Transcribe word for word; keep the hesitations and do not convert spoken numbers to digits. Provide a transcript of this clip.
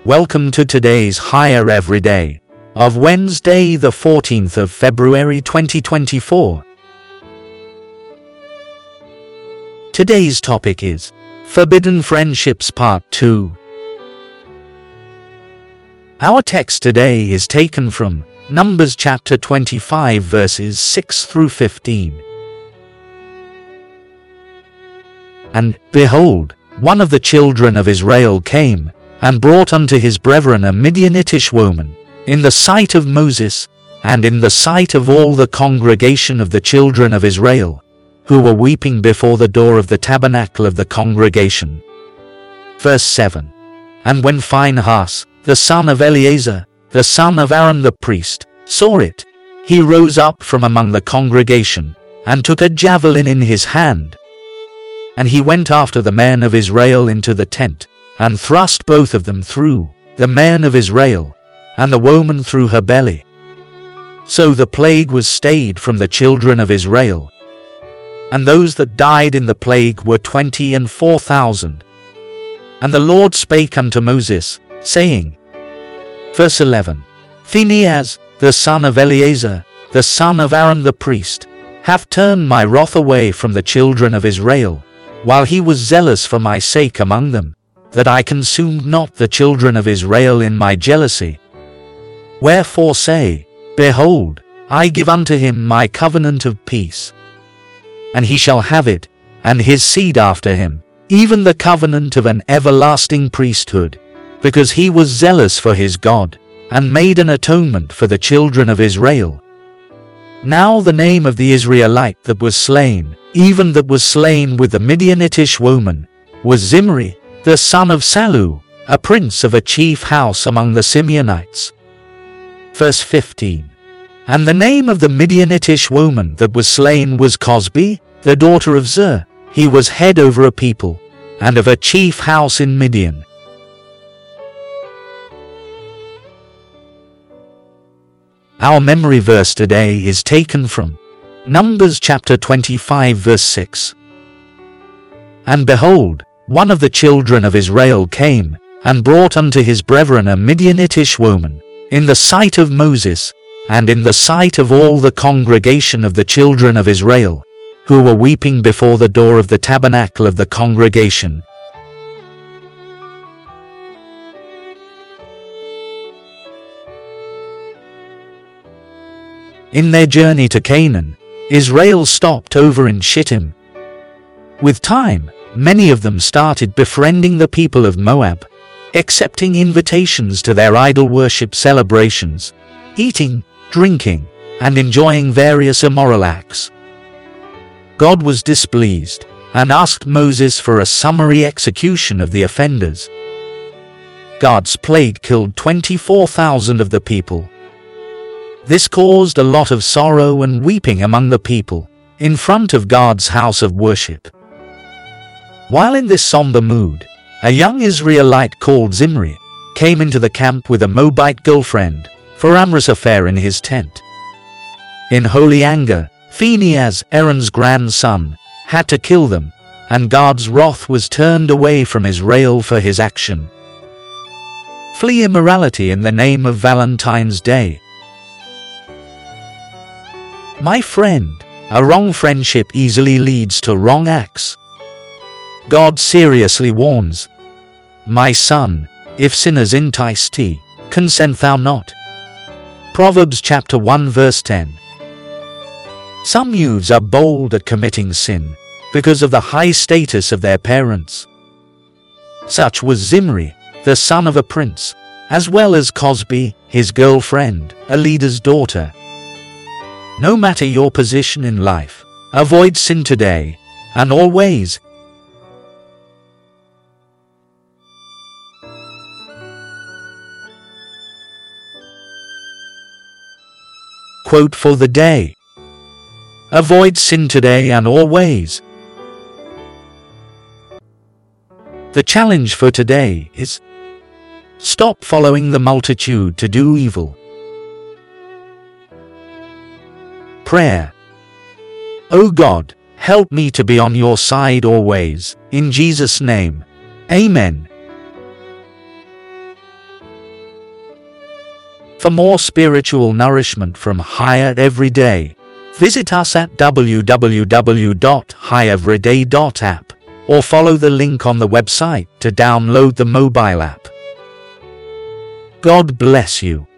Welcome to today's Higher Everyday of Wednesday the fourteenth of February twenty twenty-four. Today's topic is Forbidden Friendships Part two. Our text today is taken from Numbers chapter twenty-five verses six through fifteen. And, behold, one of the children of Israel came, and brought unto his brethren a Midianitish woman, in the sight of Moses, and in the sight of all the congregation of the children of Israel, who were weeping before the door of the tabernacle of the congregation. Verse seven. And when Phinehas, the son of Eleazar, the son of Aaron the priest, saw it, he rose up from among the congregation, and took a javelin in his hand. And he went after the men of Israel into the tent, and thrust both of them through, the men of Israel, and the woman through her belly. So the plague was stayed from the children of Israel. And those that died in the plague were twenty and four thousand. And the Lord spake unto Moses, saying, Verse eleven, Phinehas, the son of Eleazar, the son of Aaron the priest, hath turned my wrath away from the children of Israel, while he was zealous for my sake among them, that I consumed not the children of Israel in my jealousy. Wherefore say, Behold, I give unto him my covenant of peace. And he shall have it, and his seed after him, even the covenant of an everlasting priesthood, because he was zealous for his God, and made an atonement for the children of Israel. Now the name of the Israelite that was slain, even that was slain with the Midianitish woman, was Zimri, the son of Salu, a prince of a chief house among the Simeonites. Verse fifteen. And the name of the Midianitish woman that was slain was Cosbi, the daughter of Zer. He was head over a people, and of a chief house in Midian. Our memory verse today is taken from Numbers chapter twenty-five verse six. And behold, one of the children of Israel came, and brought unto his brethren a Midianitish woman, in the sight of Moses, and in the sight of all the congregation of the children of Israel, who were weeping before the door of the tabernacle of the congregation. In their journey to Canaan, Israel stopped over in Shittim. With time, many of them started befriending the people of Moab, accepting invitations to their idol worship celebrations, eating, drinking, and enjoying various immoral acts. God was displeased, and asked Moses for a summary execution of the offenders. God's plague killed twenty-four thousand of the people. This caused a lot of sorrow and weeping among the people, in front of God's house of worship. While in this somber mood, a young Israelite called Zimri came into the camp with a Moabite girlfriend for amorous affair in his tent. In holy anger, Phinehas, Aaron's grandson, had to kill them, and God's wrath was turned away from Israel for his action. Flee immorality in the name of Valentine's Day. My friend, a wrong friendship easily leads to wrong acts. God seriously warns, My son, if sinners entice thee, consent thou not. Proverbs chapter one verse ten. Some youths are bold at committing sin, because of the high status of their parents. Such was Zimri, the son of a prince, as well as Cosbi, his girlfriend, a leader's daughter. No matter your position in life, avoid sin today, and always. Quote for the day. Avoid sin today and always. The challenge for today is, stop following the multitude to do evil. Prayer. O God, help me to be on your side always, in Jesus' name. Amen. For more spiritual nourishment from Higher Everyday, visit us at w w w dot high everyday dot app or follow the link on the website to download the mobile app. God bless you.